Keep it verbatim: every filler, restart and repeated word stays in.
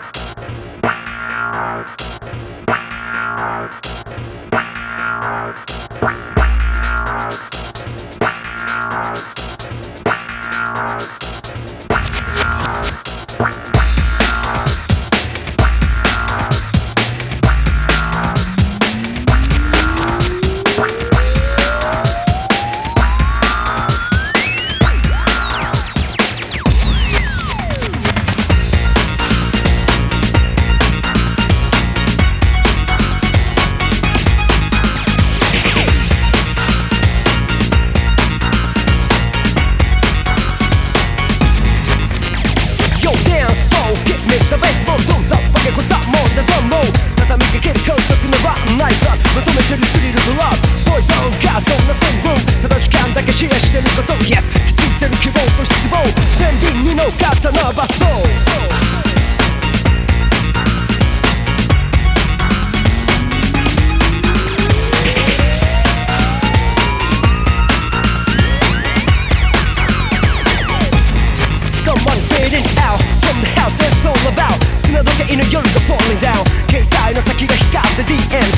The baseball どんざっぱけこざもんでどんも畳みかける高速のランナイト求めてるスリルとラブポイズンがどんなセンブーただ時間だけシェアしてること Yes 気づいてる希望と失望天秤に乗っかったナーバスソール砂時計の夜が falling down 携帯の先が光って ディーエム